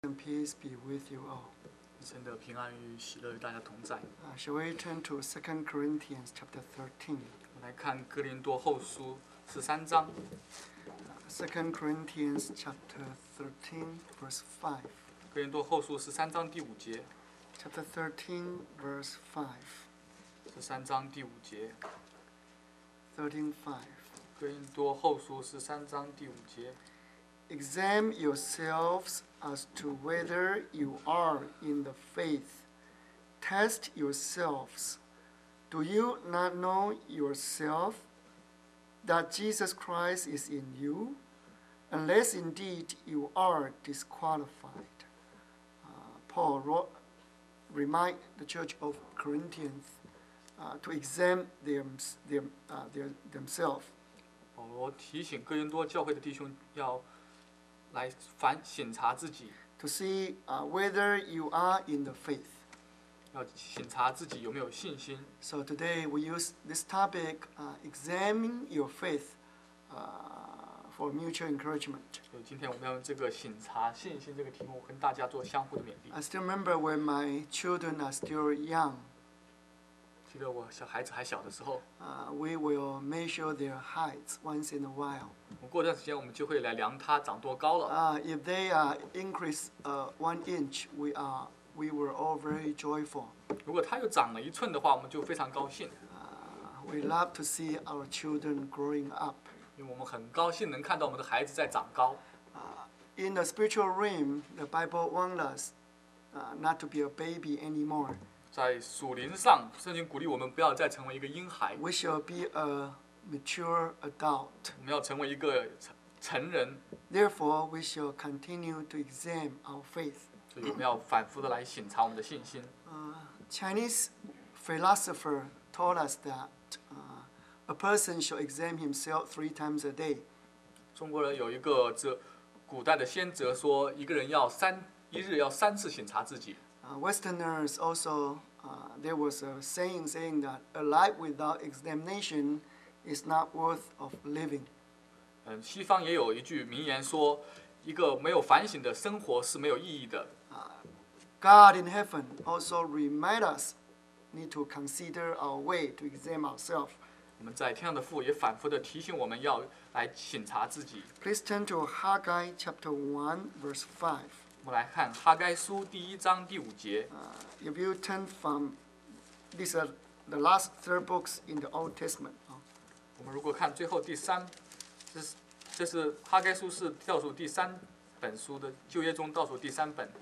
And peace be with you all. 神的平安与喜乐与大家同在。 Shall we turn to 2 Corinthians chapter 13? 我们来看哥林多后书13章。 2 Corinthians chapter 13, verse 5. 哥林多后书13章第5节。 Chapter 13, verse 5. 13章第5节。 13:5. 哥林多后书13章第5节。 Examine yourselves as to whether you are in the faith. Test yourselves. Do you not know yourself that Jesus Christ is in you, unless indeed you are disqualified? Paul remind the church of Corinthians to examine themselves. 保罗提醒哥林多教会的弟兄要来审查自己， to see whether you are in the faith. 要审查自己有没有信心。 So today we use this topic, examine your faith, for mutual encouragement. 所以今天我们要用这个审查信心这个题目跟大家做相互的勉励。 I still remember when my children are still young, 记得我小孩子还小的时候， we will measure their heights once in a while. 我过段时间我们就会来量他长多高了。 If they increase 1 inch, we were all very joyful. 如果他又长了1寸的话，我们就非常高兴， We love to see our children growing up. 因为我们很高兴能看到我们的孩子在长高。 In the spiritual realm, the Bible wants us not to be a baby anymore. 在属灵上，圣经鼓励我们不要再成为一个婴孩， We shall be a mature adult. 我们要成为一个成人， Therefore, we shall continue to examine our faith. 所以我们要反复的来审查我们的信心。 Chinese philosopher told us that a person should examine himself 3 times a day. 中国人有一个古代的先哲说，一个人一日要3次审查自己。 Westerners also, there was a saying that a life without examination is not worth of living. 西方也有一句名言说，一个没有反省的生活是没有意义的。 God in heaven also remind us need to consider our way to examine ourselves. 我们在天上的父也反复的提醒我们要来审查自己。 Please turn to Haggai chapter 1, verse 5. 我们来看哈该书第1章第5节。 If you turn from, these are the last 3 books in the Old Testament. 我们如果看最后这是哈该书是倒数第3本书的旧约中倒数第3本。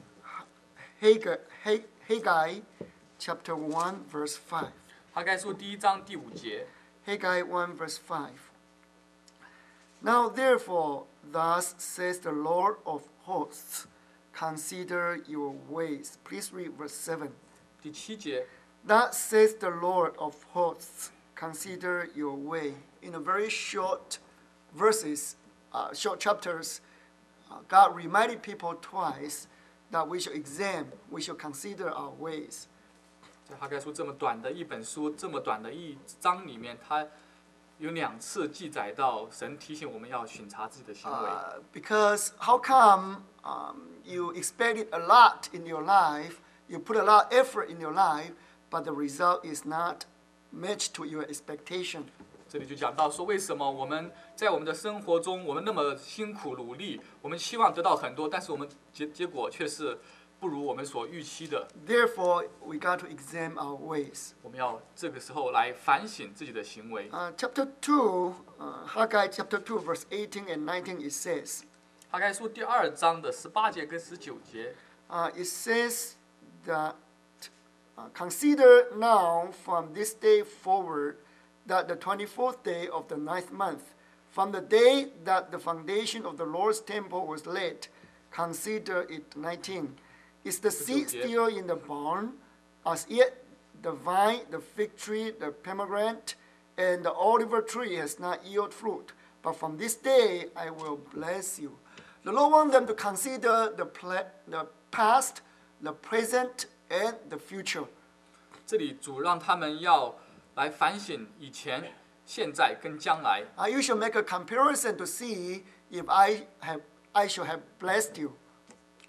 Haggai chapter 1, verse 5. 哈该书第1章第5节。 Haggai 1, verse 5. Now therefore, thus says the Lord of hosts, consider your ways. Please read verse 7. 第7节。 Thus says the Lord of hosts, consider your way. In a very short verses, short chapters, God reminded people twice that we should examine, we should consider our ways. 在哈该书这么短的一本书，这么短的一章里面，它有2次记载到神提醒我们要审查自己的行为。 Because how come you expected a lot in your life, you put a lot of effort in your life, but the result is not matched to your expectation? 这里就讲到说，为什么我们在我们的生活中，我们那么辛苦努力，我们期望得到很多，但是我们结果却是不如我们所预期的。 Therefore, we got to examine our ways. 我们要这个时候来反省自己的行为。 Chapter 2, Haggai chapter 2, verse 18 and 19, it says, 哈该书第2章的18节跟19节， it says that consider now from this day forward that the 24th day of the 9th month, from the day that the foundation of the Lord's temple was laid, consider it 19. Is the seed still in the barn? As yet the vine, the fig tree, the pomegranate, and the olive tree has not yielded fruit. But from this day I will bless you. The Lord wants them to consider the past, the present, and the future. 这里主让他们要来反省以前、现在跟将来。 You should make a comparison to see if I should have blessed you.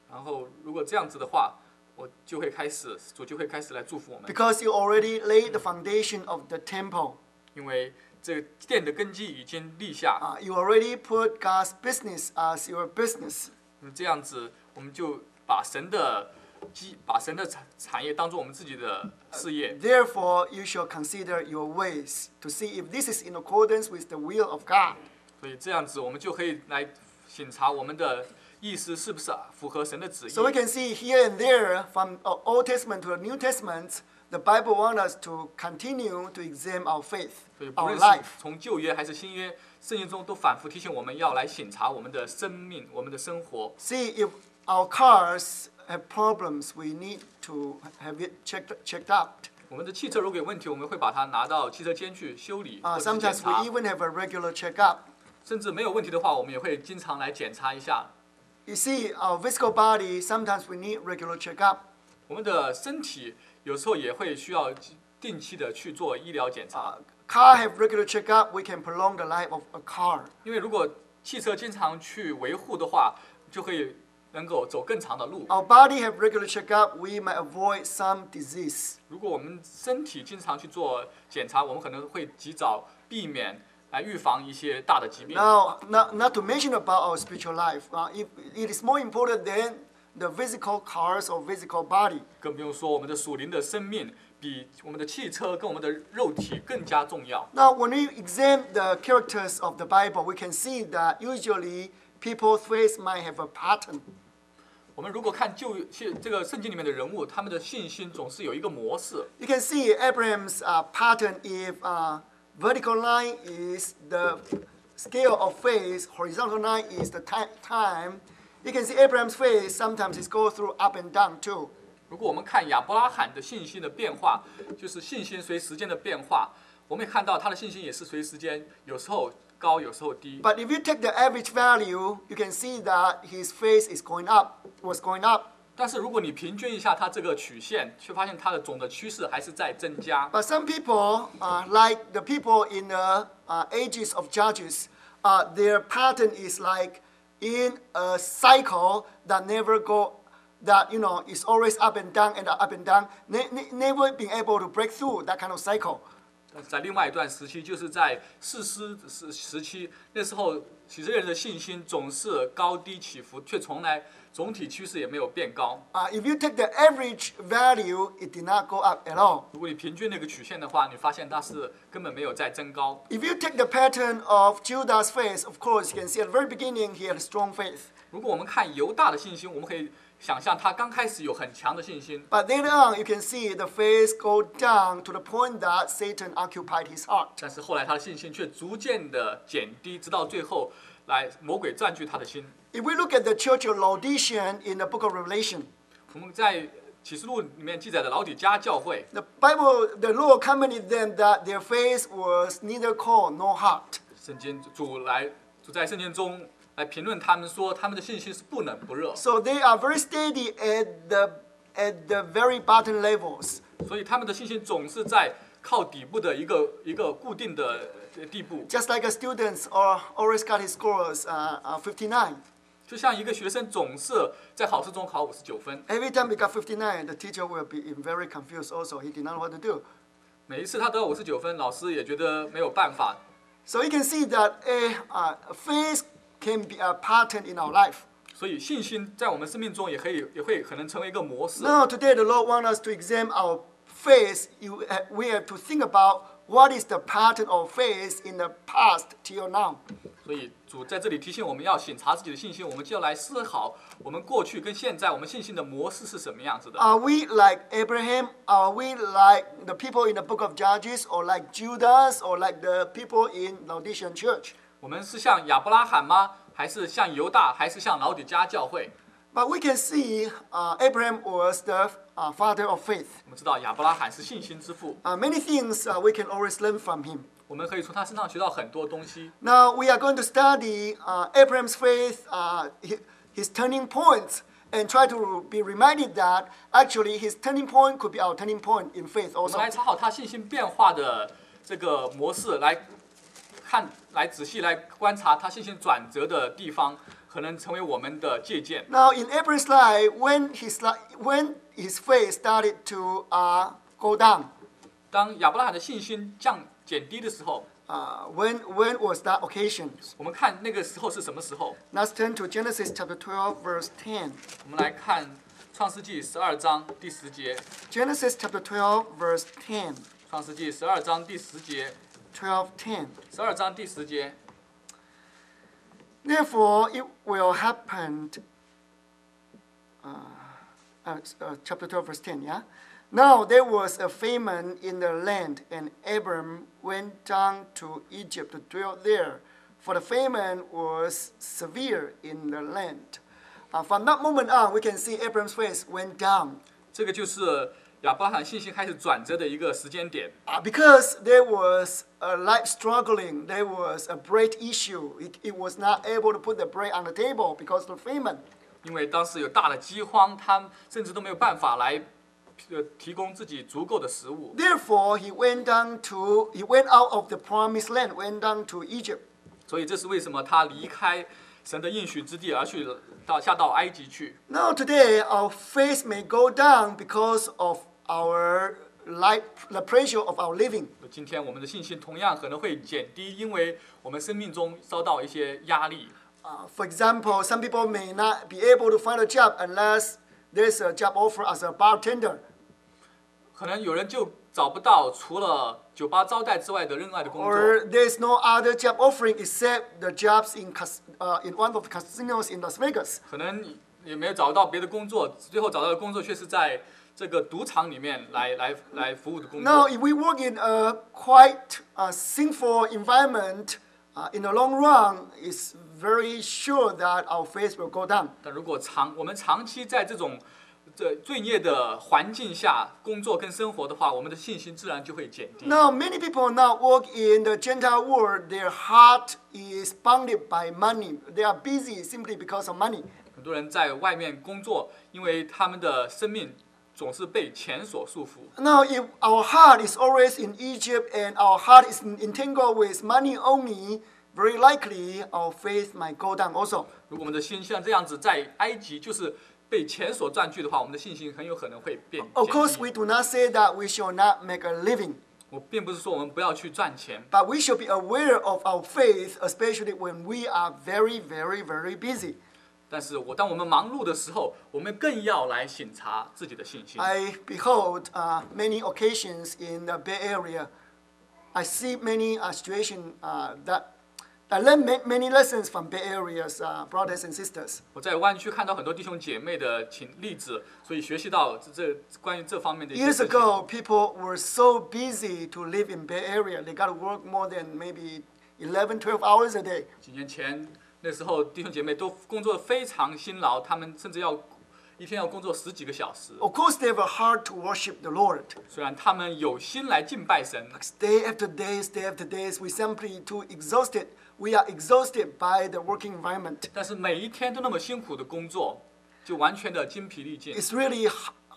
然后如果这样子的话，主就会开始来祝福我们， because you already laid the foundation of the temple. 因为这个殿的根基已经立下。 You already put God's business as your business. 这样子，我们就把神的产业当做我们自己的事业。 Therefore, you shall consider your ways to see if this is in accordance with the will of God. 所以这样子，我们就可以来审查我们的意思是不是符合神的旨意。 So we can see here and there, from Old Testament to the New Testament, the Bible wants us to continue to examine our faith, 所以不 our 论是 life. 从旧约还是新约，圣经中都反复提醒我们要来审查我们的生命、我们的生活。 See if our cars have problems, we need to have it checked out. 我们的汽车如果有问题，我们会把它拿到汽车间去修理或者是检 Sometimes we 查。 even have a regular checkup. 甚至没有问题的话，我们也会经常来检查一下。 You see, our physical body, sometimes we need regular checkup. 我们的身体有时候也会需要定期的去做医疗检查， Car have regular checkup, we can prolong the life of a car. 因为如果汽车经常去维护的话，就可以能够走更长的路。 Our body have regular checkup, we might avoid some disease. 如果我们身体经常去做检查，我们可能会及早避免来预防一些大的疾病。 Now, not to mention about our spiritual life. If it is more important than the physical cars or physical body. 更不用说我们的属灵的生命比我们的汽车跟我们的肉体更加重要。 Now, when we examine the characters of the Bible, we can see that usually people's faith might have a pattern. 我们如果看这个圣经里面的人物，他们的信心总是有一个模式。 You can see Abraham's pattern if vertical line is the scale of faith, horizontal line is the time. You can see Abraham's faith sometimes it goes through up and down too. 如果我们看亚伯拉罕的信心的变化，就是信心随时间的变化，我们也看到他的信心也是随时间，有时候高，有时候低。 But if you take the average value, you can see that his faith is going up, was going up. 但是如果你平均一下它这个曲线，却发现它的总的趋势还是在增加。 But some people, like the people in the ages of Judges, their pattern is like in a cycle that never go, that is always up and down and up and down, never being able to break through that kind of cycle. 但是在另外一段时期，就是在士师时期，那时候以色列人的信心总是高低起伏，却从来总体趋势也没有变高。 If you take the average value, it did not go up at all. 如果你平均那个曲线的话，你发现它是根本没有在增高。 If you take the pattern of Judah's faith, of course, you can see at the very beginning he had a strong faith. 如果我们看犹大的信心，我们可以想象他刚开始有很强的信心， But later on, you can see the faith go down to the point that Satan occupied his heart. 但是后来他的信心却逐渐的减低，直到最后魔鬼占据他的心。 If we look at the church of Laodicean in the book of Revelation, 我们在启示录里面记载的老底嘉教会， the Lord commented them that their faith was neither cold nor hot. 圣经主在圣经中来评论他们说，他们的信心是不冷不热， So they are very steady at the very bottom levels. 所以他们的信心总是在靠底部的一个固定的地步， Just like a student always got his scores 59. 就像一个学生总是在考试中考59分， Every time he got 59, the teacher will be very confused also. He did not know what to do. 每一次他得59分，老师也觉得没有办法。 So you can see that faith can be a pattern in our life. 所以信心在我们生命中也会可能成为一个模式。 Now today the Lord wants us to examine our faith. We have to think about what is the pattern of faith in the past till now. 所以主在这里提醒我们要审查自己的信心，我们就要来思考我们过去跟现在我们信心的模式是什么样子的。 Are we like Abraham? Are we like the people in the book of Judges, or like Judas, or like the people in Laodicean church? 我们是像亚伯拉罕吗？还是像犹大？还是像老底嘉教会？ But we can see Abraham was the father of faith. 我们知道亚伯拉罕是信心之父， Many things we can always learn from him. 我们可以从他身上学到很多东西。 Now we are going to study Abraham's faith, his turning points, and try to be reminded that actually his turning point could be our turning point in faith 我们 also. 来查考他信心变化的这个模式，来仔细来观察他信心转折的地方。 可能成为我们的借鉴。 Now, in Abraham's life, when his faith started to go down, 当亚伯拉罕的信心减低的时候， when was that occasion? 我们看那个时候是什么时候？ Let's turn to Genesis chapter 12, verse 10. 我们来看创世纪12章第10节。 Genesis chapter 12, verse 10. 创世纪12章第10节。 12:10. 12章第10节。 Therefore, it will happen. Chapter 12, verse 10. Yeah. Now there was a famine in the land, and Abram went down to Egypt to dwell there, for the famine was severe in the land. From that moment on, we can see Abram's faith went down. 这个就是亚伯拉罕信心开始转折的一个时间点。 Because there was a life struggling, there was a bread issue. It was not able to put the bread on the table because of the famine. 因为当时有大的饥荒，他甚至都没有办法来提供自己足够的食物。 Therefore, he went out of the promised land, went down to Egypt. 所以这是为什么他离开神的应许之地，而下到埃及去。 Now today, our faith may go down because of our life, the pressure of our living. 今天我们的信心同样可能会减低，因为我们生命中遭到一些压力。 For example, some people may not be able to find a job unless there's a job offer as a bartender. 可能有人就找不到除了酒吧招待之外的另外的工作， Or there's no other job offering except the jobs in one of the casinos in Las Vegas. 可能也没有找到别的工作，最后找到的工作却是在这个赌场里面来服务的工 Now, 作。 if we work in a quite sinful environment, in the long run, it's very sure that our faith will go down. 但如果我们长期在这种罪孽的环境下工作跟生活的话，我们的信心自然就会减低。 Now, many people now work in the Gentile world. Their heart is bounded by money. They are busy simply because of money. 很多人在外面工作，因为他们的生命总是被钱所束缚。 Now, if our heart is always in Egypt and our heart is entangled with money only, very likely our faith might go down also. 如果我们的心像这样子在埃及，就是被钱所占据的话，我们的信心很有可能会变 Of 减 course, 低。 we do not say that we shall not make a living, 我并不是说我们不要去赚钱， but we should be aware of our faith, especially when we are very, very, very busy. 但是当我们忙碌的时候，我们更要来省察自己的信心。 I behold many occasions in the Bay Area. I see many situations that I learn many lessons from Bay Area's brothers and sisters. 我在湾区看到很多弟兄姐妹的例子，所以学习到关于这方面的一些 Years 事情。 ago, people were so busy to live in Bay Area. They got to work more than maybe 11, 12 hours a day. 几年前，那时候弟兄姐妹都工作得非常辛劳，他们甚至一天要工作10几个小时。 Of course, they have a heart to worship the Lord. 虽然他们有心来敬拜神， Day after days, we simply too exhausted. We are exhausted by the working environment. 但是每一天都那么辛苦的工作，就完全的精疲力尽。 It's really,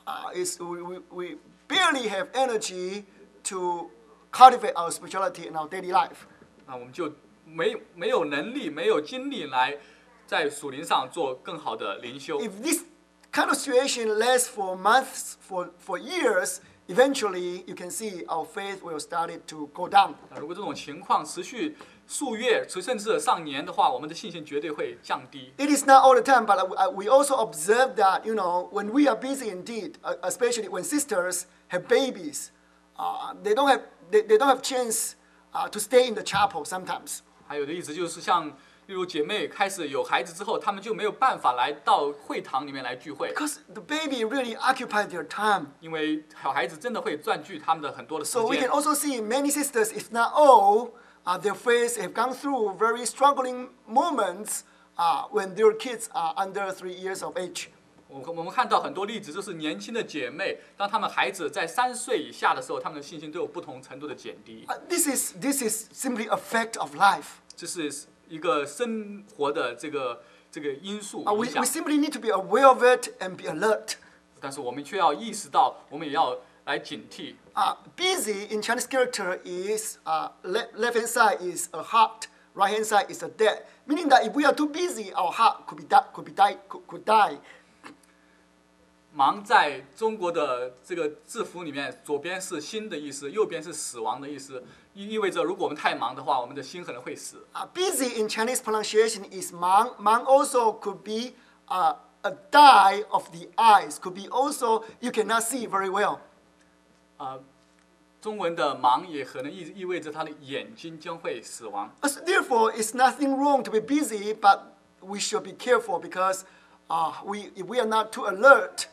we barely have energy to cultivate our spirituality in our daily life. 那我们就没有能力、没有精力来在属灵上做更好的灵修。 If this kind of situation lasts for months, for years, eventually you can see our faith will start to go down. 如果这种情况持续数月，甚至上年的话，我们的信心绝对会降低。 It is not all the time, but we also observe that, when we are busy indeed, especially when sisters have babies, they don't have chance to stay in the chapel sometimes. 还有的意思就是像，例如姐妹开始有孩子之后，她们就没有办法来到会堂里面来聚会， Because the baby really occupied their time. 因为小孩子真的会占据他们的很多的时 So we 间 can。also see many sisters, if not all, their faith have gone through very struggling moments when their kids are under 3 years of age. 我们看到很多例子，就是年轻的姐妹，当她们孩子在3岁以下的时候，她们的信心都有不同程度的减低。 This is simply a fact of life. 这是一个生活的这个因素 We 影响， simply need to be aware of it and be alert. 但是我们却要意识到，我们也要来警惕。 Busy in Chinese character is left hand side is a heart, right hand side is a dead. Meaning that if we are too busy, our heart could die. 忙在中国的这个字符里面，左边是心的意思，右边是死亡的意思，意味着如果我们太忙的话，我们的心可能会死。 Busy in Chinese pronunciation is 忙. 忙 also could be a die of the eyes. Could be also you cannot see very well. 中文的忙也可能意味着他的眼睛将会死亡。 Therefore, it's nothing wrong to be busy, but we should be careful because if we are not too alert,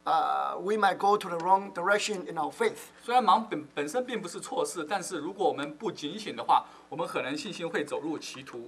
we might go to the wrong direction in our faith. 虽然忙本身并不是错事，但是如果我们不警醒的话，我们可能信心会走入歧途。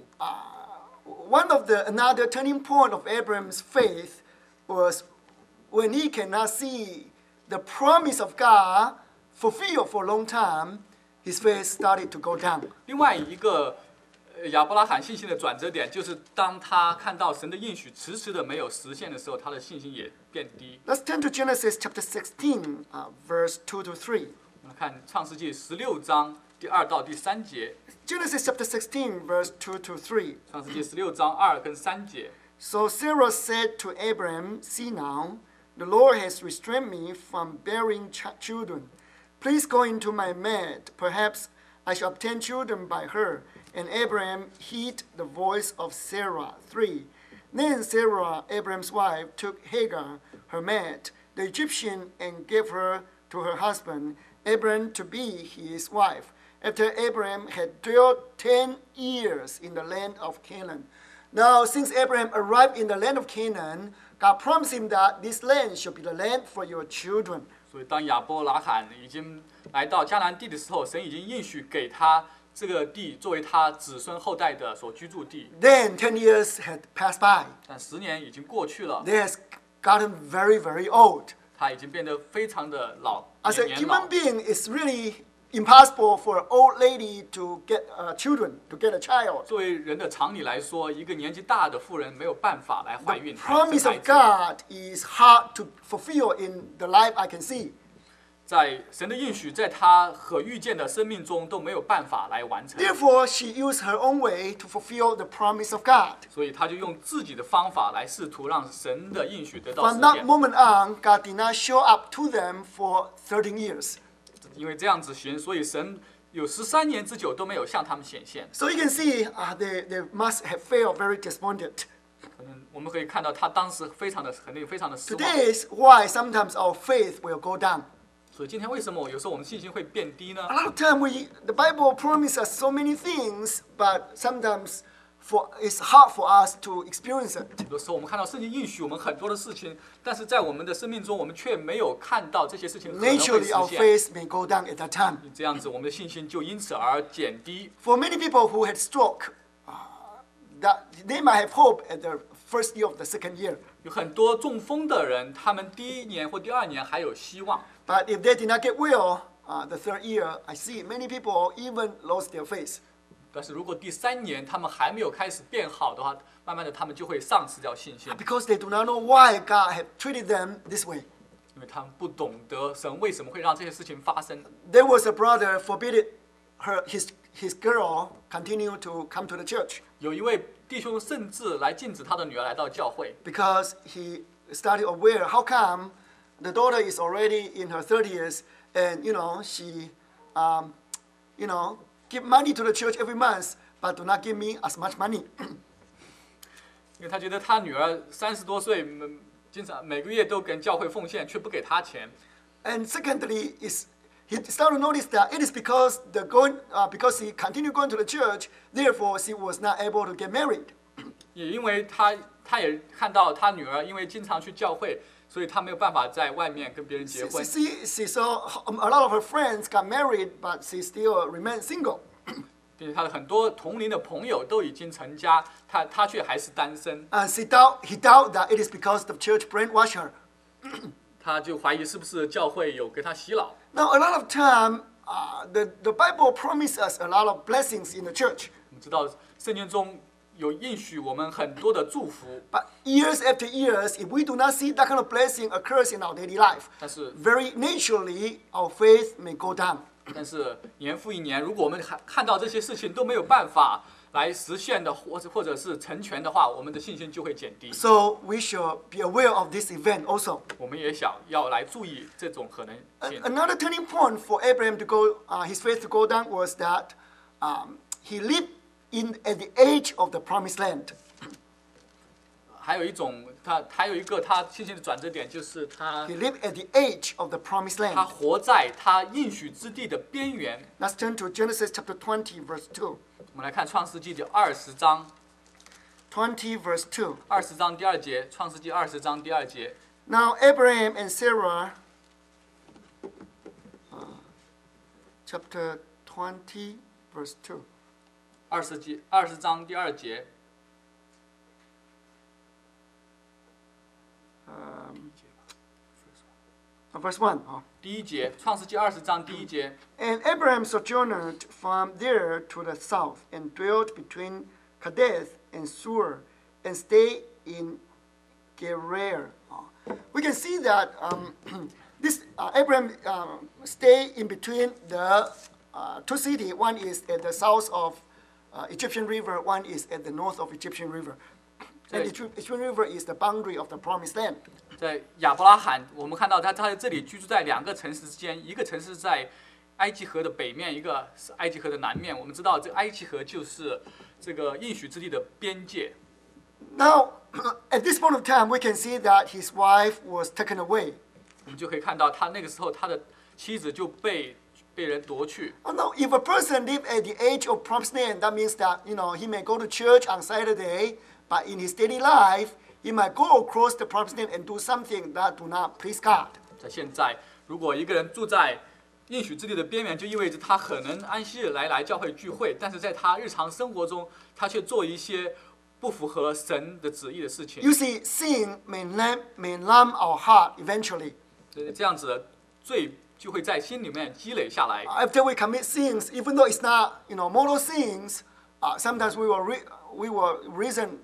One of another turning point of Abraham's faith was when he cannot see the promise of God fulfilled for a long time, his faith started to go down. 另外一个亚伯拉罕信心的转折点，就是当他看到神的应许迟迟的没有实现的时候，他的信心也变低。 Let's turn to Genesis chapter 16, verse 2 to 3. 我们看创世纪16章第2到第3节。 Genesis chapter 16, verse 2 to 3. 创世纪16章2跟3节。 So Sarah said to Abram, "See now, the Lord has restrained me from bearing children. Please go into my maid. Perhaps I shall obtain children by her." And Abram heed the voice of Sarah. 3. Then Sarah, Abram's wife, took Hagar, her maid, the Egyptian, and gave her to her husband, Abram, to be his wife. After Abram had dwelt 10 years in the land of Canaan. Now, since Abraham arrived in the land of Canaan, God promised him that this land should be the land for your children. 所以，当亚伯拉罕已经来到迦南地的时候，神已经应许给他这个地作为他子孙后代的所居住地。 Then 10 years had passed by. 但10年已经过去了。 They has gotten very, very old. 他已经变得非常的老， As a 年老 human。being, it's really impossible for an old lady to get children, to get a child. 作为人的常理来说，一个年纪大的妇人没有办法来怀 The 孕。 promise 生 of 孩子 God is hard to fulfill in the life I can see. 在神的应许，在他可预见的生命中都没有办法来完成， Therefore, she used her own way to fulfill the promise of God. 所以他就用自己的方法来试图让神的应许得到 From 实 that 现。 moment on, God did not show up to them for 13 years. 因为这样子行，所以神有13年之久都没有向他们显现。 So you can see they must have felt very despondent. 我们可以看到他当时肯定非常的失望。 Today is why sometimes our faith will go down. 所以今天为什么有时候我们信心会变低呢 A？ lot of time the Bible promises us so many things, but sometimes it's hard for us to experience it. 有时候我们看到圣经应许我们很多的事情，但是在我们的生命中，我们却没有看到这些事情可能会实 Naturally, our 现。 faith may go down at that time. 这样子，我们的信心就因此而减低。 For many people who had stroke, that they might have hope at the first year of the second year. 有很多中风的人，他们第1年或第2年还有希望， But if they did not get well, the third year, I see many people even lost their faith. 但是如果第3年他们还没有开始变好的话，慢慢的他们就会丧失掉信心， Because they do not know why God had treated them this way. 因为他们不懂得神为什么会让这些事情发生。 There was a brother forbid his girl continue to come to the church 有一位弟兄甚至来禁止他的女儿来到教会， because he started aware how come the daughter is already in her 30s and she give money to the church every month but do not give me as much money. 因为他觉得他女儿30多岁，经常每个月都跟教会奉献，却不给他钱。 And secondly, he started to notice that it is because because he continued going to the church, therefore she was not able to get married. 也因为他也看到他女儿因为经常去教会，所以他没有办法在外面跟别人结婚。 She saw a lot of her friends got married, but she still remained single. 并且他的很多同龄的朋友都已经成家，他却还是单身。 And he doubt that it is because the church brainwashed her. 他就怀疑是不是教会有给他洗脑。 Now, a lot of time, the Bible promises us a lot of blessings in the church. 我们知道圣经中有应许我们很多的祝福， But years after years, if we do not see that kind of blessing occurs in our daily life, 但是 very naturally, our faith may go down. 年复一年，如果我们看到这些事情都没有办法来实现的，或者是成全的话，我们的信心就会减低。 So we should be aware of this event also. 我们也要来注意这种可能性。 Another turning point for Abraham to go, his faith to go down was that he lived at the edge of the promised land. 还有一个他信心的转折点，就是他 He lived at the edge of the promised 他 land. 活在他应许之地的边缘。 Let's turn to Genesis chapter 20, verse 2. 我们来看创世纪的20章 20, verse 2. ，20章第2节，创世纪20章第2节。 Now Abraham and Sarah, chapter 20, verse 2. 20章第2节。 Verse 1. 第1节，创世纪20章第1节。 And Abraham sojourned from there to the south, and dwelt between Kadesh and Shur, and stayed in Gerar. We can see that this Abraham stayed in between the two cities. One is at the south of Egyptian river, one is at the north of Egyptian river. And Egyptian river is the boundary of the promised land. 在亚伯拉罕，我们看到他在这里居住在2个城市之间，一个城市在埃及河的北面，一个是埃及河的南面。我们知道，这埃及河就是这个应许之地的边界。 Now, at this point of time, we can see that his wife was taken away. 我们就可以看到，他那个时候他的妻子就被人夺去。 Oh, no, if a person live at the age of promised land, that means that he may go to church on Saturday, but in his daily life, he might go across the promised land and do something that do not please God. 在现在，如果一个人住在应许之地的边缘，就意味着他可能安息日来教会聚会，但是在他日常生活中，他却做一些不符合神的旨意的事情。 You see, sin may numb our heart eventually. 这样子的罪就会在心里面积累下来。 After we commit sins, even though it's not mortal sins, sometimes we will reason,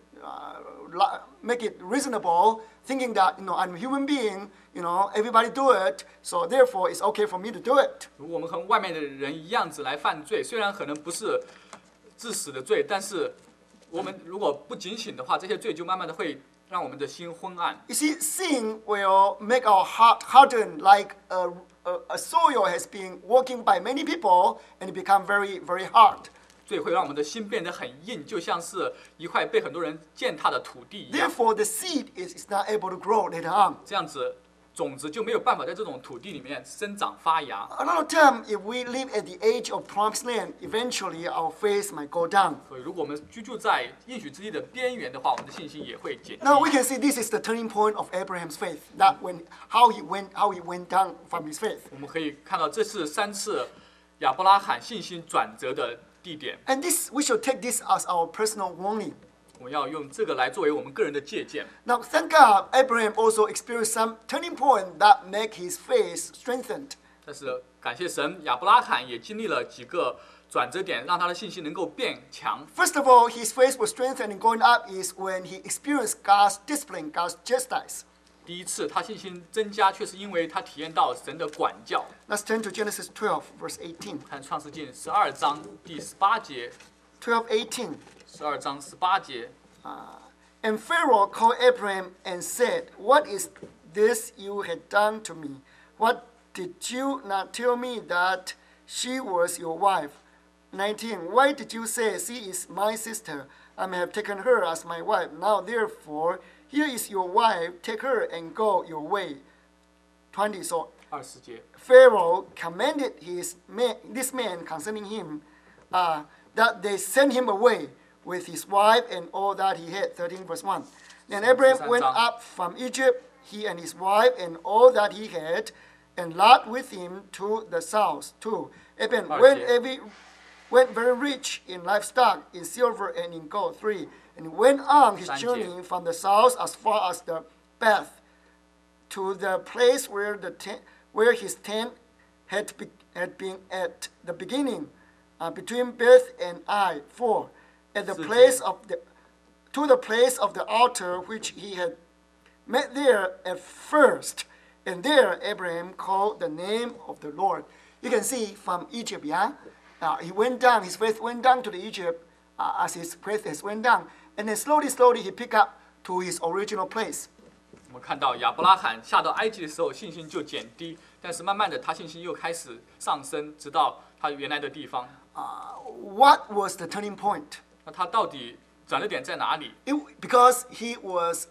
make it reasonable, thinking that I'm a human being, everybody do it, so therefore it's okay for me to do it. 如果我们和外面的人一样子来犯罪，虽然可能不是致死的罪，但是我们如果不警醒的话，这些罪就慢慢的会让我们的心昏暗。 You see, sin will make our heart harden like a soil has been working by many people, and it become very, very hard. 罪会让我们的心变得很硬，就像是一块被很多人践踏的土地一样。 Therefore, the seed is not able to grow later on. 这样子，种子就没有办法在这种土地里面生长发芽。 Another time, if we live at the age of promised land, eventually our faith might go down. 所以，如果我们居住在应许之地的边缘的话，我们的信心也会减低。 Now we can see this is the turning point of Abraham's faith. That how he went down from his faith. 我们可以看到，这是3次亚伯拉罕信心转折的地点。 And we should take this as our personal warning. 我们要用这个来作为我们个人的借鉴。 Now, thank God, Abraham also experienced some turning point that make his faith strengthened. 但是感谢神，亚伯拉罕也经历了几个转折点，让他的信心能够变强。 First of all, his faith was strengthened and going up is when he experienced God's discipline, God's justice. 第一次，他信心增加，却是因为他体验到神的管教。 Let's turn to Genesis 12, verse 18. 看创世纪12章第18节， 12:18. 12章18节。 And Pharaoh called Abraham and said, "What is this you had done to me? What did you not tell me that she was your wife?" 19. Why did you say, "She is my sister"? I may have taken her as my wife. Now therefore, here is your wife. Take her and go your way. 20. So 20节， Pharaoh commanded this man concerning him that they send him away with his wife and all that he had. 13 verse 1. Then Abraham went up from Egypt, he and his wife and all that he had, and Lot with him to the south. 2. Abraham went very rich in livestock, in silver and in gold. 3. And he went on his journey from the south as far as the Beth, to the place where his tent had been at the beginning, between Beth and Ai. 4. At the place to the place of the altar which he had met there at first, and there Abraham called the name of the Lord. You can see from Egypt, he went down. His faith went down to the Egypt as his praises went down. And then slowly he picked up to his original place. 我们看到亚伯拉罕下到埃及的时候，信心就减低，但是慢慢的他信心又开始上升，直到他原来的地方。 What was the turning point? 那他到底转折点在哪里？ Because he was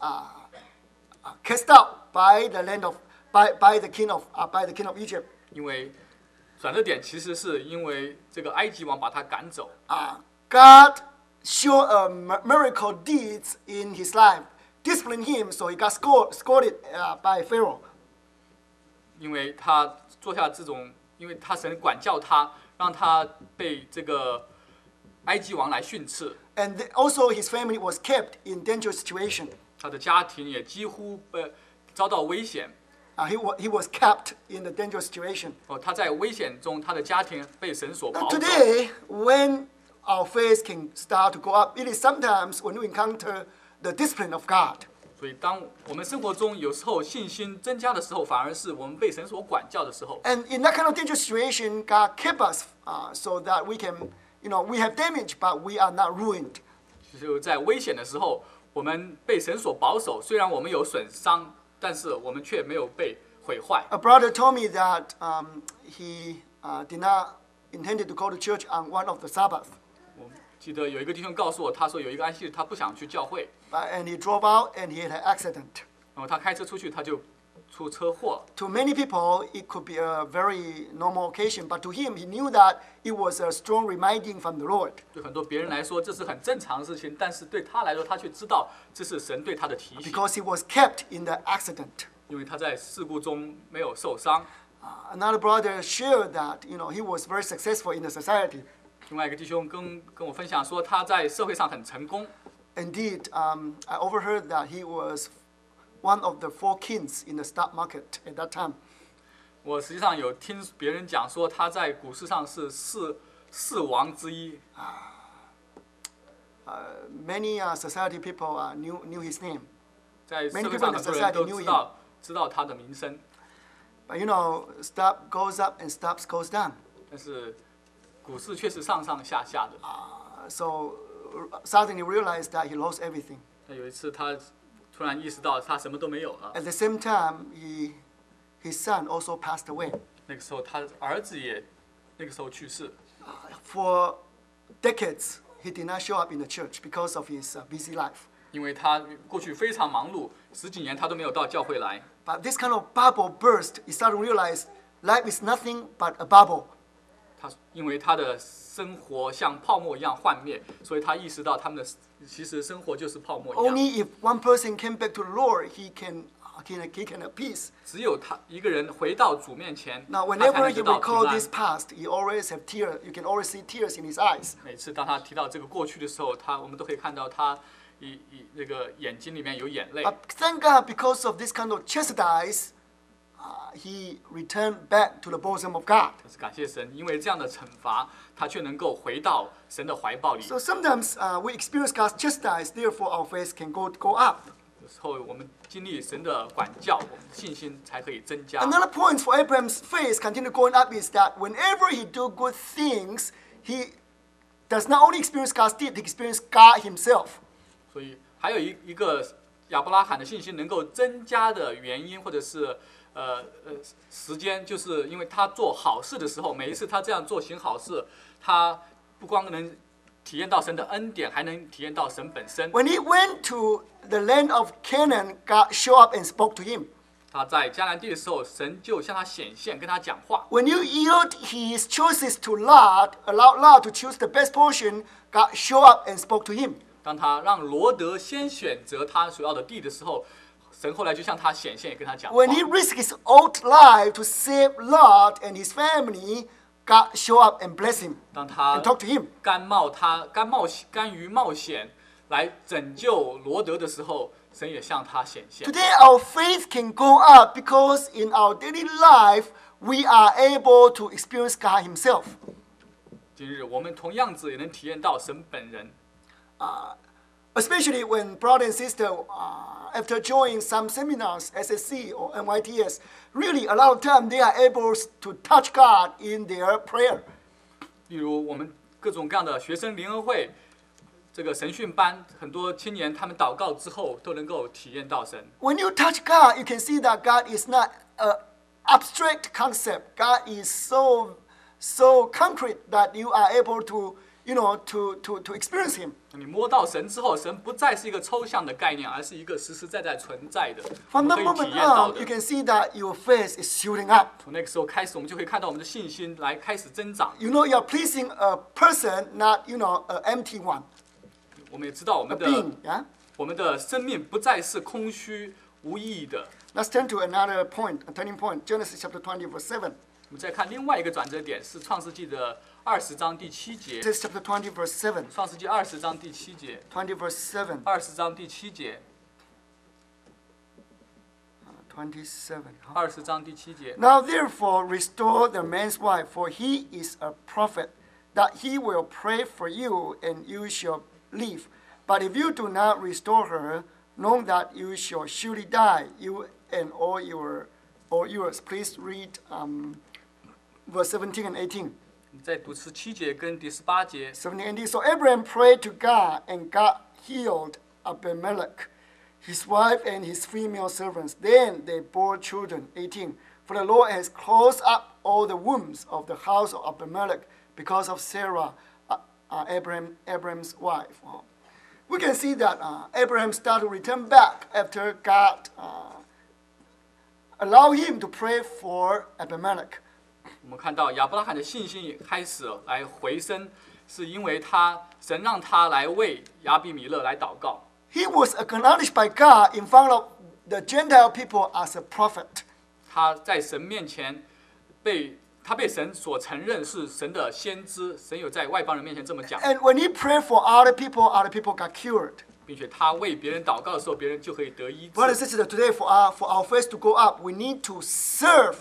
cast out by the land of by the king of Egypt. 因为转折点其实是因为这个埃及王把他赶走。 God showed a miracle deeds in his life, disciplined him, so he got scolded by Pharaoh. 因为他做下这种，因为他神管教他，让他被这个埃及王来训斥。 And also his family was kept in dangerous situation. 他的家庭也几乎遭到危险。 He was kept in the dangerous situation. 他在危险中，他的家庭被神所保守。 Today, when our faith can start to go up, it is sometimes when we encounter the discipline of God. 所以，当我们生活中有时候信心增加的时候，反而是我们被神所管教的时候。 And in that kind of dangerous situation, God kept us so that we can, we have damage, but we are not ruined. 就是在危险的时候，我们被神所保守，虽然我们有损伤，但是我们却没有被毁坏。 A brother told me that he did not intended to go to church on one of the Sabbath. 我记得有一个弟兄告诉我，他说有一个安息日他不想去教会， And he drove out and he had an accident. 然后他开车出去，他就出车祸。 To many people, it could be a very normal occasion, but to him, he knew that it was a strong reminding from the Lord. 对很多别人来说，这是很正常的事情，但是对他来说，他却知道这是神对他的提醒， Because he was kept in the accident. 因为他在事故中没有受伤。 Another brother shared that he was very successful in the society. 另外一个弟兄跟我分享说，他在社会上很成功。 Indeed, I overheard that he was one of the 4 kings in the stock market at that time. 我实际上有听别人讲说，他在股市上是四王之一。 Many society people knew his name. 在社会上很多人都知道他的名声。 But stock goes up and stock goes down. 但是股市却是上上下下的。 So suddenly realized that he lost everything. 那有一次他突然意识到他什么都没有了。 At the same time, his son also passed away. 那个时候他儿子也那个时候去世。 For decades, he did not show up in the church because of his busy life. 因为他过去非常忙碌，10几年他都没有到教会来。 But this kind of bubble burst. He started to realize life is nothing but a bubble. 因为他的生活像泡沫一样幻灭，所以他意识到他们的其实生活就是泡沫一样。 Only if one person came back to the Lord, he can appease. 只有他一个人回到主面前， Now, 他才 whenever 能 he 得到 recalled 平 this 安。 past, he always have tears. You can always see tears in his eyes. 每次当他提到这个过去的时候，我们都可以看到他那个眼睛里面有眼泪。 But thank God, because of this kind of chastise, he returned back to the bosom of God. 但是感谢神，因为这样的惩罚，他却能够回到神的怀抱里。 So sometimes we experience God's chastise, therefore our faith can go up. 有时候我们经历神的管教，我们的信心才可以增加。 Another point for Abraham's faith continue going up is that whenever he do good things, he does not only experience God's deed, he experience God himself. 所以还有一个亚伯拉罕的信心能够增加的原因，或者是时间，就是因为他做好事的时候，每一次他这样做行好事，他不光能体验到神的恩典，还能体验到神本身。 When he went to the land of Canaan, God showed up and spoke to him. 他在迦南地的时候，神就向他显现，跟他讲话。 When you yield his choices to Lot, allow Lot to choose the best portion, God showed up and spoke to him. 当他让罗德先选择他所要的地的时候，神后来就向他显现，也跟他讲话。 When he risked his own life to save Lot and his family, God showed up and blessed him 当他 and talked to him. 甘于冒险来拯救罗德的时候，神也向他显现。 Today, our faith can go up because in our daily life, we are able to experience God himself. 今日我们同样子也能体验到神本人。 Especially when brother and sister, after joining some seminars, SSC or NYTS, really a lot of time they are able to touch God in their prayer. 例如我们各种各样的学生联合会， 这个神训班，很多青年他们祷告之后都能够体验到神。 When you touch God, you can see that God is not an abstract concept. God is so concrete that you are able to, to experience Him. 你摸到神之后，神不再是一个抽象的概念，而是一个实实在在存在的，我 From 们 that 可以体 moment 验到 on, 的 you。can see that your faith is shooting up. 从那个时候开始，我们就会看到我们的信心来开始增长。 You know you're pleasing a person, not, an empty one, 我们也知道我 a 们的 being. Yeah? 我们的生命不再是空虚无意义的。 Let's turn to another point, a turning point. Genesis chapter 20, verse 7. 我们再看另外一个转折点，是创世纪的20章第7节。 Genesis chapter 20, verse 7. 创世纪20章第7节。 20, verse 7. 20章第7节。 27. 20章第7节。 Now therefore restore the man's wife, for he is a prophet, that he will pray for you, and you shall live. But if you do not restore her, know that you shall surely die, you and all yours. Please read verse 17 and 18. 我们再读17节跟第18节。 17 and 18. So Abraham prayed to God, and God healed Abimelech, his wife and his female servants. Then they bore children. 18. For the Lord has closed up all the wombs of the house of Abimelech because of Sarah, Abraham's wife. We can see that Abraham started to return back after God allowed him to pray for Abimelech. 我们看到亚伯拉罕的信心开始来回升，是因为神让他来为亚比米勒来祷告。 He was acknowledged by God in front of the Gentile people as a prophet. 他在神面前被神所承认是神的先知，神有在外邦人面前这么讲， And when he prayed for other people got cured. 并且他为别人祷告的时候，别人就可以得医治。 Brothers and sisters, today for our faith to go up, we need to serve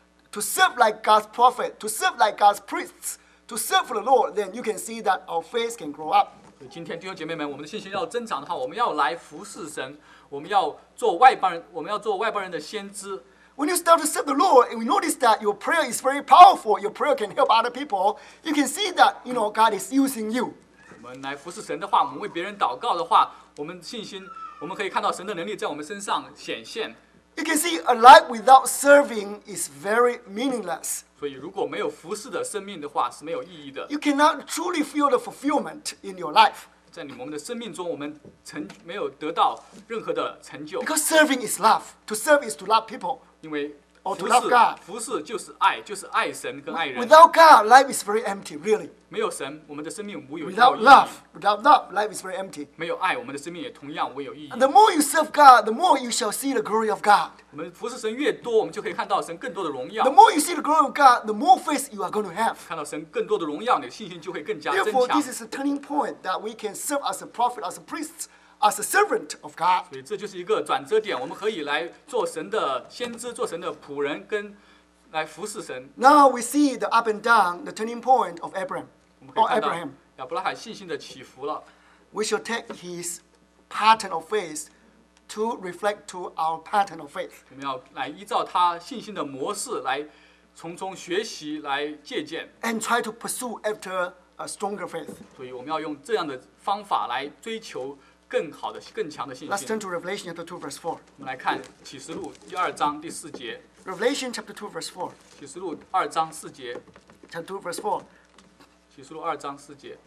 like God's prophet, to serve like God's priests, to serve for the Lord. Then you can see that our faith can grow up. 所以今天弟兄姐妹们，我们的信心要增长的话，我们要来服侍神，我们要做外邦人的先知。 When you start to serve the Lord, and we notice that your prayer is very powerful, your prayer can help other people, you can see that, God is using you. 我们来服侍神的话，我们为别人祷告的话，我们信心，我们可以看到神的能力在我们身上显现。 You can see a life without serving is very meaningless. 所以，如果没有服侍的生命的话，是没有意义的。 You cannot truly feel the fulfillment in your life. 在我们的生命中，我们没有得到任何的成就， Because serving is love. To serve is to love people. 因为 Or to love God. 服侍就是爱，就是爱神跟爱人。 Without God, life is very empty, really. 没有神，我们的生命无有 Without 意义。 love, life is very empty. 没有爱，我们的生命也同样无有意义 And。the more you serve God, the more you shall see the glory of God. 我们服侍神越多，我们就可以看到神更多的荣耀 The。more you see the glory of God, the more faith you are going to have. 看到神更多的荣耀，你的信心就会更加增 Therefore, 强。 this is a turning point that we can serve as a prophet, as a priest, as a servant of God. 所以这就是一个转折点，我们可以来做神的先知，做神的仆人，跟来服侍神。 Now we see the up and down, the turning point of Abraham. 我们可以 Or 看到 Abraham. 亚伯拉罕信心的起伏了。 We shall take his pattern of faith to reflect to our pattern of faith. 我们要来依照他信心的模式来从中学习，来借鉴。 And try to pursue after a stronger faith. 所以我们要用这样的方法来追求更好的、更强的信 Let's 心。 turn to Revelation chapter 2, verse 4. 我们来看启示录第2章第4节。 Revelation chapter 2, verse 4. 启示录2章4节。 Chapter 2, verse 4. 启示录2章4节。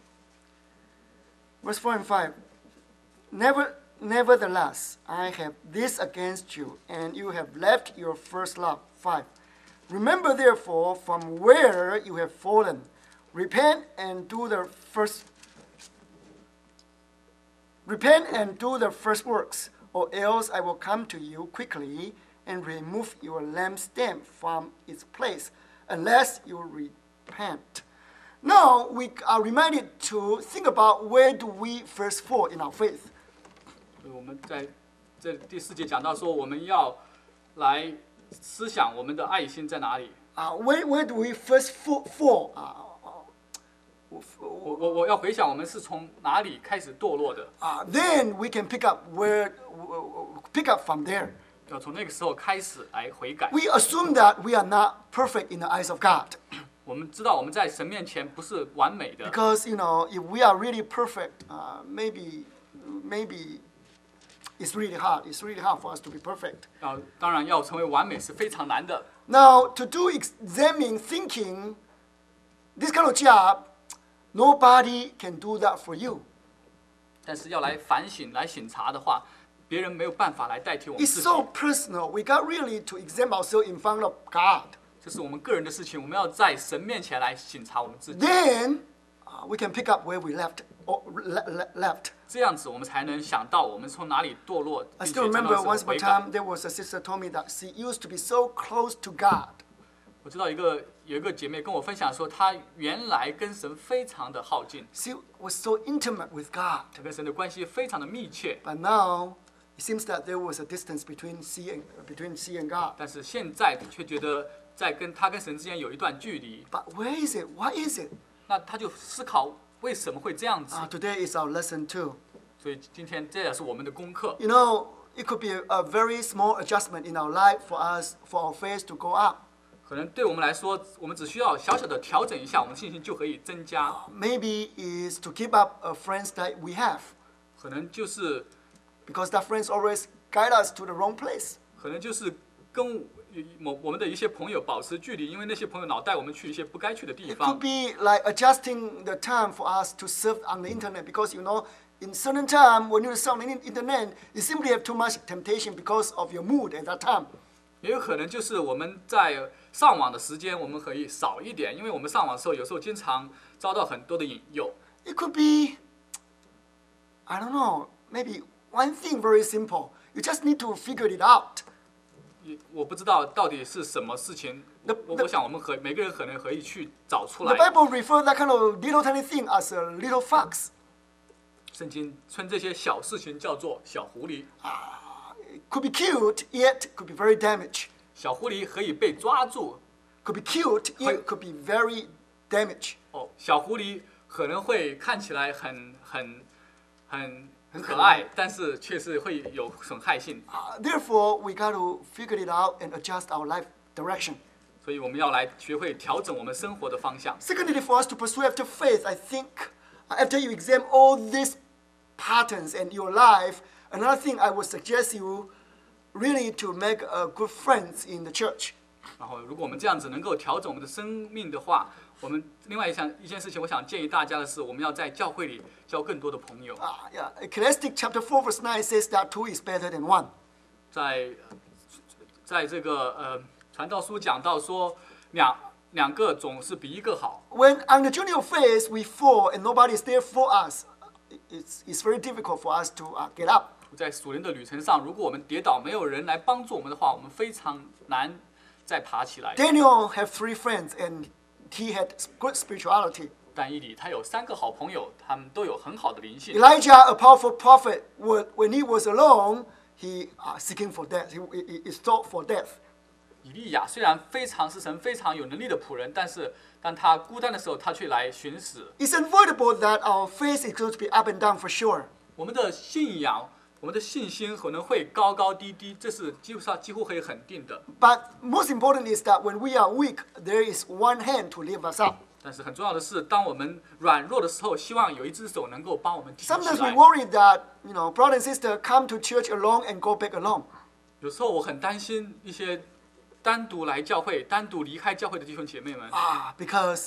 Verse 4 and 5. Nevertheless, I have this against you, and you have left your first love. 5. Remember therefore from where you have fallen. Repent and do the first works, or else I will come to you quickly and remove your lampstand from its place, unless you repent. Now we are reminded to think about where do we first fall in our faith. 所以我们在这第4节讲到说，我们要来思想我们的爱心在哪里。 Where do we first fall? 我要回想我们是从哪里开始堕落的， Then we can pick up from there. 要从那个时候开始来悔改。 We assume that we are not perfect in the eyes of God. 我们知道我们在神面前不是完美的， Because, if we are really perfect, maybe it's really hard. It's really hard for us to be perfect. 当然要成为完美是非常难的。 Now, to do examining thinking, this kind of job, nobody can do that for you. 但是要来反省、来省察的话，别人没有办法来代替我们 It's 自己。 so personal. We got really to examine ourselves in front of God. 这是我们个人的事情，我们要在神面前来省察我们自己， Then we can pick up where we left. 这样子我们才能想到我们从哪里堕落， I 并且 still 将 remember 到 once 神 upon 悔 a 改。 time there was a sister told me that she used to be so close to God. 我知道有一个姐妹跟我分享说，她原来跟神非常的耗尽， She was so intimate with God. 她跟神的关系非常的密切。 But now it seems that there was a distance between she and God. 但是现在却觉得她跟神之间有一段距离， But where is it? Why is it? 那她就思考为什么会这样子。 Today is our lesson too. 所以今天这也是我们的功课。 It could be a very small adjustment in our life for our faith to go up. 可能对我们来说，我们只需要小小的调整一下，我们信心就可以增加。 Maybe is to keep up friends that we have, 可能就是 because that friends always guide us to the wrong place. 跟我们的一些朋友保持距离，因为那些朋友老带我们去一些不该去的地 It 方 could。be like adjusting the time for us to surf on the internet, because in certain time when you surf on the internet, you simply have too much temptation because of your mood at that time. 也有可能就是我们在上网的时间，我们可以少一点，因为我们上网的时候，有时候经常遭到很多的引诱。 It could be, I don't know, maybe one thing very simple. You just need to figure it out. 我不知道到底是什么事情， The- 我想我们每个人可能可以去找出 The 来。 Bible refers that kind of little tiny thing as a little fox. 圣经称这些小事情叫做小狐狸。 It could be cute, yet could be very damaged. 小狐狸可以被抓住， Could be cute, yet could be very damaged. 小狐狸可能会看起来很可爱，但是却是会有损害性。 Therefore, we got to figure it out and adjust our life direction. 所以我们要来学会调整我们生活的方向。 Secondly, for us to pursue after faith, I think after you examine all these patterns in your life, another thing I would suggest you really to make good friends in the church. 然后，如果我们这样子能够调整我们的生命的话，我们另外一件事情，我想建议大家的是，我们要在教会里交更多的朋友。 Ecclesiastes chapter 4 verse 9 says that two is better than one. 在这个传道书讲到说，两个总是比一个好。 When on the journey of faith we fall and nobody is there for us, it's very difficult for us to get up. 在属灵的旅程上，如果我们跌倒，没有人来帮助我们的话，我们非常难再爬起来。 Daniel had 3 friends and he had good spirituality. 但以理他有3个好朋友，他们都有很好的灵性。 Elijah, a powerful prophet, when he was alone, he seeking for death. He sought for death. 以利亚虽然是神非常有能力的仆人，但是当他孤单的时候，他却来寻死。 It's unavoidable that our faith is going to be up and down for sure. 我们的信仰，我们的信心可能会高高低低，这是几乎可以肯定的。 But most important is that when we are weak, there is one hand to lift us up. 但是很重要的是，当我们软弱的时候，希望有一只手能够帮我们提起 Sometimes we 来。 worry that, brother and sister come to church alone and go back alone. 有时候我很担心一些单独来教会、单独离开教会的弟兄姐妹们， Because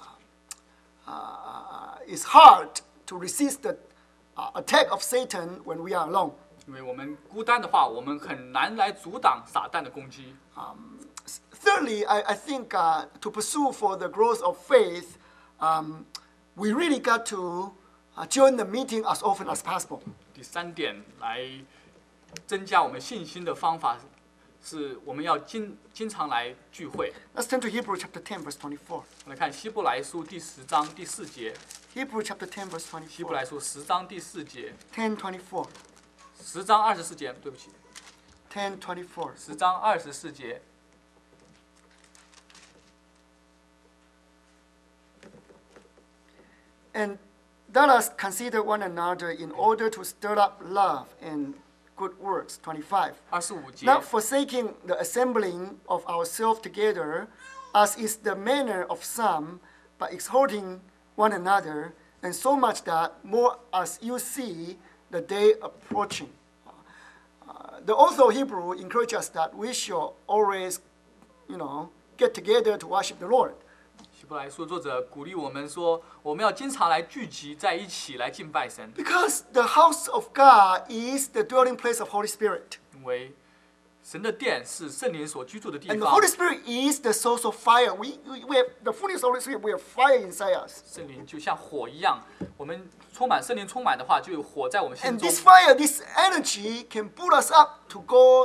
it's hard to resist the attack of Satan when we are alone. 因为我们孤单的话，我们很难来阻挡撒旦的攻击。 Thirdly, I think to pursue for the growth of faith, we really got to join the meeting as often as possible. 第3点，来增加我们信心的方法是，我们要经常来聚会。 Let's turn to Hebrews chapter 10, verse 24. 我们来看希伯来书第10章第4节。 Hebrews chapter 10, verse 希伯 24. 来书10章第4节， 10:24. 10章24节，对不起， 10:24. 10章24节。 And let us consider one another in order to stir up love and good works. 25. 25节， Not forsaking the assembling of ourselves together, as is the manner of some, but exhorting one another, and so much that more as you see the day approaching. The author of Hebrew encourages us that we should always, get together to worship the Lord. 希伯来书作者鼓励我们说，我们要经常来聚集在一起来敬拜神， Because the house of God is the dwelling place of Holy Spirit. 因为神的殿是圣灵所居住的地 And the 方。 Holy Spirit is the source of fire. We have the fullness of the Holy Spirit. We have fire inside us. 圣灵就像火一样，我们圣灵充满的话，就有火在我们心 And 中。 this fire, this energy can pull us up to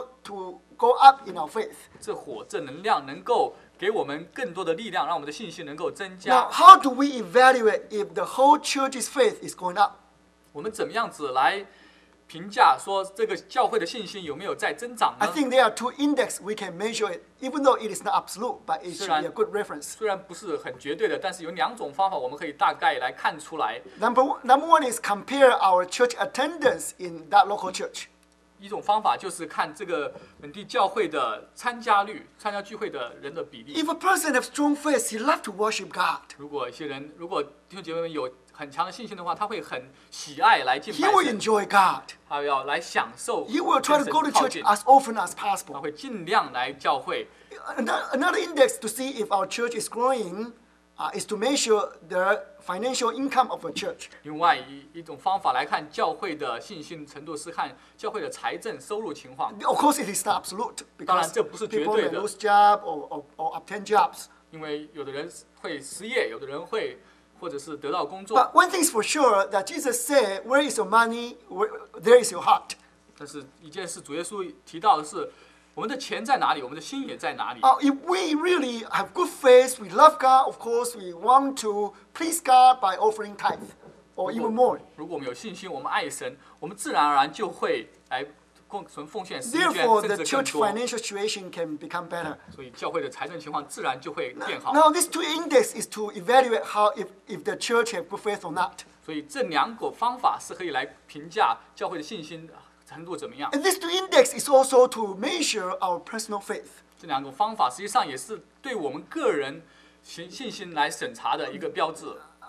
go up in our faith. 这火、这能量能够给我们更多的力量，让我们的信心能够增 Now, 加。 how do we evaluate if the whole church's faith is going up? 我们怎么样子来评价说这个教会的信心有没有在增长 I 呢？ think there are two indexes we can measure it, even though it is not absolute, but it should be a good reference. 虽然不是很绝对的，但是有两种方法，我们可以大概来看出来。 Number one is compare our church attendance in that local church. 一种方法就是看这个本地教会的参加率，参加聚会的人的比例。 If a person has strong faith, he loves to worship God. 如果弟兄姐妹们有很强的信心的话，他会很喜爱来敬 He 拜 will 神， enjoy God. 他要来享受 He will try 跟 to go to 神靠 church 近， as often as 他 possible. 会尽量来教会。 Another index to see if our church is growing is to measure the financial income of a church. 另外一种方法来看教会的信心程度是看教会的财政收入情况， Of course, it is not absolute 当然 because 这不是绝 people 对 may 的。 lose job or obtain jobs. 因为有的人会失业，有的人会或者是得到工作。 But one thing is for sure that Jesus said, "Where is your money? There is your heart." 但是一件事，主耶稣提到的是，我们的钱在哪里，我们的心也在哪里。 If we really have good faith, we love God. Of course, we want to please God by offering tithe or even more. 如果我们有信心，我们爱神，我们自然而然就会来奉献十一捐， Therefore, 甚 the 至更 church 多。 financial situation can become better. 所以教会的财政情况自然就会变好。 Now, these two index is to evaluate how if the church have good faith or not. 所以这两个方法是可以来评价教会的信心程度怎么样。 And this two index is also to measure our personal faith. 这两种方法实际上也是对我们个人信心来审查的一个标志。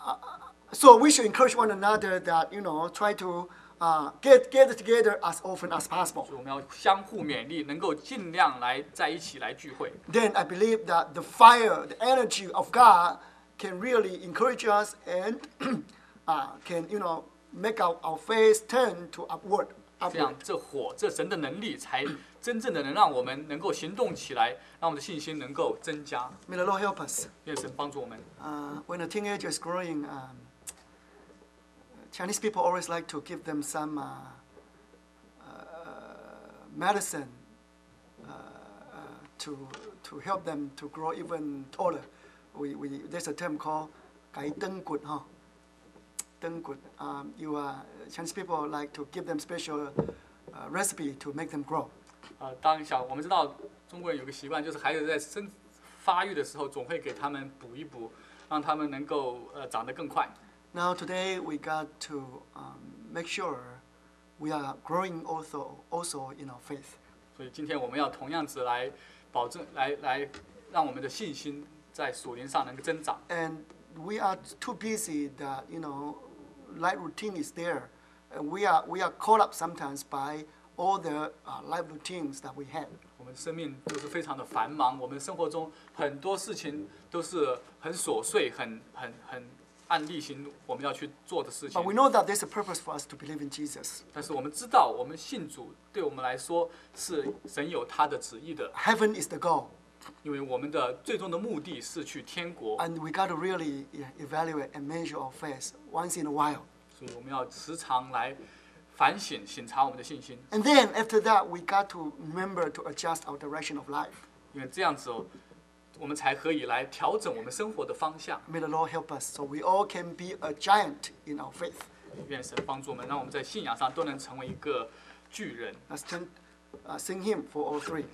So we should encourage one another that try to get together as often as possible. 所以我们要相互勉励，能够尽量来在一起来聚会。 Then I believe that the fire, the energy of God can really encourage us and can make our faith turn to upward. 这样，这神的能力才真正的能让我们能够行动起来，让我们的信心能够增加。 May the Lord help us. 愿神帮助我们。 When a teenager is growing, Chinese people always like to give them some medicine to help them to grow even taller. There's a term called 改灯骨 huh? 灯骨. Chinese people like to give them special recipe to make them grow. 我们知道中国人有个习惯，就是孩子在发育的时候，总会给他们补一补，让他们能够长得更快。 Now today we got to make sure we are growing also in our faith. 所以今天我们要同样子来保证，来让我们的信心在属灵上能够增长。 And we are too busy that life routine is there, and we are caught up sometimes by all the life routines that we have. 我们生命都是非常的繁忙，我们生活中很多事情都是很琐碎、很按例行我们要去做的事情 But。we know that there's a purpose for us to believe in Jesus. 但是我们知道，我们信主对我们来说是神有他的旨意的， Heaven is the goal, 因为我们的最终的目的是去天国， and we got to really evaluate and measure our faith once in a while. 所以我们要时常来反省、审查我们的信心， And then after that, we got to remember to adjust our direction of life. 因为这样子我们才可以来调整我们生活的方向。 May the Lord help us so we all can be a giant in our faith. 愿神帮助我们，让我们在信仰上都能成为一个巨人。 Let's sing hymn 403.